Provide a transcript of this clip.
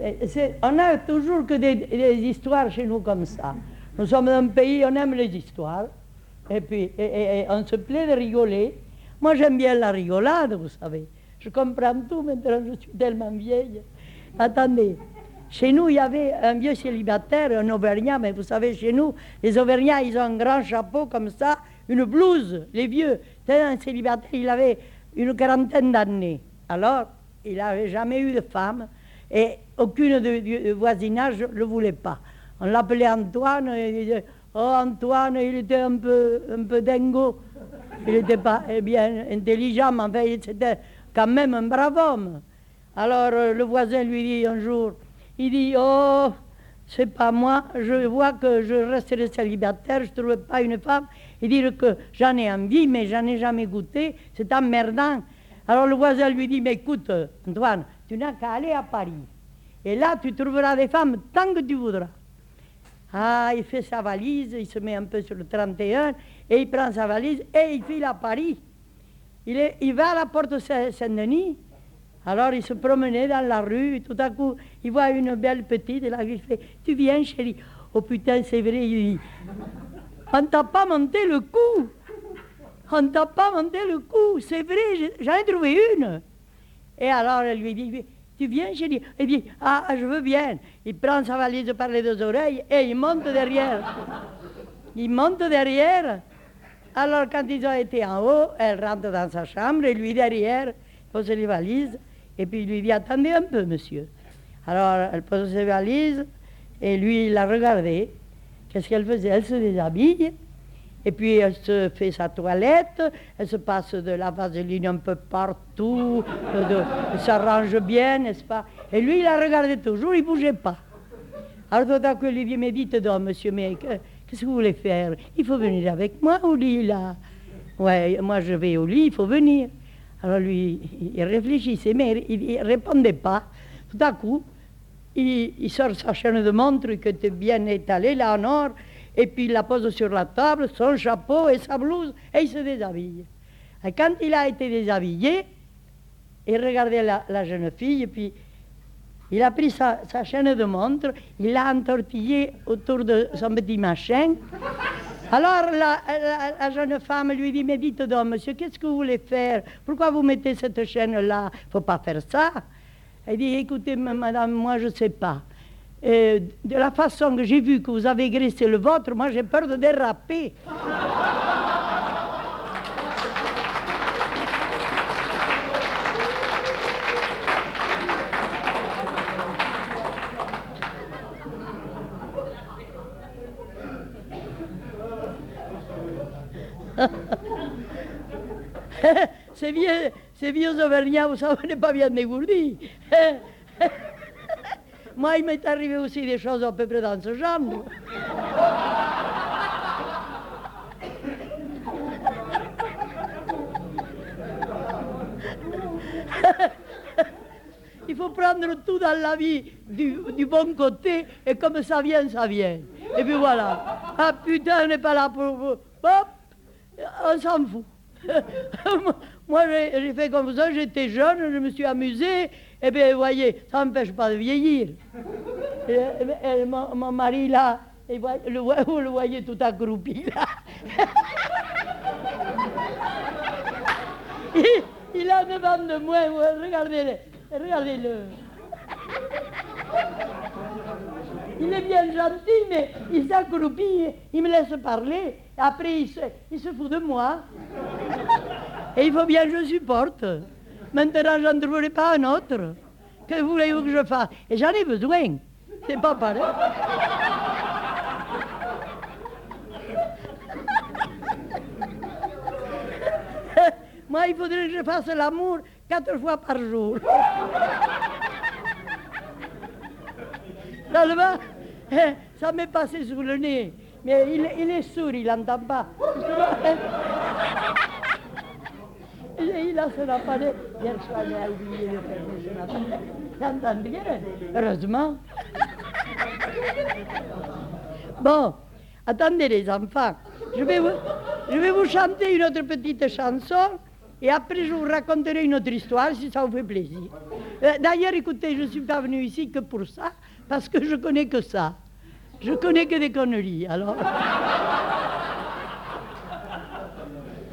On a toujours que des histoires chez nous comme ça. Nous sommes un pays, on aime les histoires. Et puis, on se plaît de rigoler. Moi, j'aime bien la rigolade, vous savez. Je comprends tout maintenant, je suis tellement vieille. Attendez, chez nous, il y avait un vieux célibataire, un Auvergnat, mais vous savez, chez nous, les Auvergnats, ils ont un grand chapeau comme ça, une blouse, les vieux. C'était un célibataire, il avait une quarantaine d'années. Alors, il n'avait jamais eu de femme, et aucune du voisinage ne le voulait pas. On l'appelait Antoine, et il disait, oh Antoine, il était un peu dingo. Il n'était pas bien intelligent, mais enfin, c'était quand même un brave homme. Alors le voisin lui dit un jour, il dit, oh, c'est pas moi, je vois que je resterai célibataire, je ne trouve pas une femme. Il dit que j'en ai envie, mais j'en ai jamais goûté, c'est emmerdant. Alors le voisin lui dit, mais écoute, Antoine, tu n'as qu'à aller à Paris. Et là, tu trouveras des femmes tant que tu voudras. Ah, il fait sa valise, il se met un peu sur le 31, et il prend sa valise, et il file à Paris. Il va à la porte Saint-Denis. Alors il se promenait dans la rue, et tout à coup, il voit une belle petite, et là, il fait, tu viens, chérie. Oh putain, c'est vrai, il dit, on ne t'a pas monté le coup. On ne t'a pas monté le coup, c'est vrai, j'en ai trouvé une. Et alors elle lui dit, tu viens, chérie? Il dit, ah, je veux bien. Il prend sa valise par les deux oreilles et il monte derrière. Il monte derrière. Alors quand ils ont été en haut, elle rentre dans sa chambre et lui derrière, pose les valises. Et puis il lui dit, attendez un peu, monsieur. Alors elle pose ses valises et lui, il la regardait. Qu'est-ce qu'elle faisait? Elle se déshabille. Et puis elle se fait sa toilette, elle se passe de la vaseline un peu partout, elle s'arrange bien, n'est-ce pas? Et lui, il la regardait toujours, il ne bougeait pas. Alors tout à coup, il lui dit, mais dites donc, monsieur, mais qu'est-ce que vous voulez faire? Il faut venir avec moi au lit, là. Ouais, moi je vais au lit, il faut venir. Alors lui, il réfléchissait, mais il ne répondait pas. Tout à coup, il sort sa chaîne de montre qui était bien étalée, là en or, et puis il la pose sur la table, son chapeau et sa blouse, et il se déshabille. Et quand il a été déshabillé, il regardait la jeune fille, et puis il a pris sa chaîne de montre, il l'a entortillée autour de son petit machin. Alors la jeune femme lui dit, mais dites donc, monsieur, qu'est-ce que vous voulez faire? Pourquoi vous mettez cette chaîne-là? Il ne faut pas faire ça. Elle dit, écoutez, madame, moi je ne sais pas. De la façon que j'ai vu que vous avez graissé le vôtre, moi j'ai peur de déraper. Ces vieux Auvergnats, vous savez, n'est pas bien dégourdi. Moi, il m'est arrivé aussi des choses à peu près dans ce genre. Il faut prendre tout dans la vie du bon côté, et comme ça vient, ça vient. Et puis voilà. Ah putain, on n'est pas là pour... Hop, on s'en fout. Moi, j'ai fait comme ça, j'étais jeune, je me suis amusé, et bien, vous voyez, ça n'empêche pas de vieillir. Et mon mari, là, vous le voyez tout accroupi, là. Il a devant de moi, regardez-le. Il est bien gentil, mais il s'accroupit, il me laisse parler, et après il se fout de moi. Et il faut bien que je supporte. Maintenant, je n'en trouverai pas un autre. Que voulez-vous que je fasse? Et j'en ai besoin. C'est pas pareil. Moi, il faudrait que je fasse l'amour 4 fois par jour. Seulement, ça m'est passé sous le nez. Mais il est sourd, il n'entend pas. Il a son appareil. Hier soir, j'ai oublié de fermer son appareil. J'entends bien, heureusement. Bon, attendez les enfants. Je vais vous chanter une autre petite chanson. Et après, je vous raconterai une autre histoire si ça vous fait plaisir. D'ailleurs, écoutez, je ne suis pas venu ici que pour ça, parce que je connais que ça. Je connais que des conneries, alors.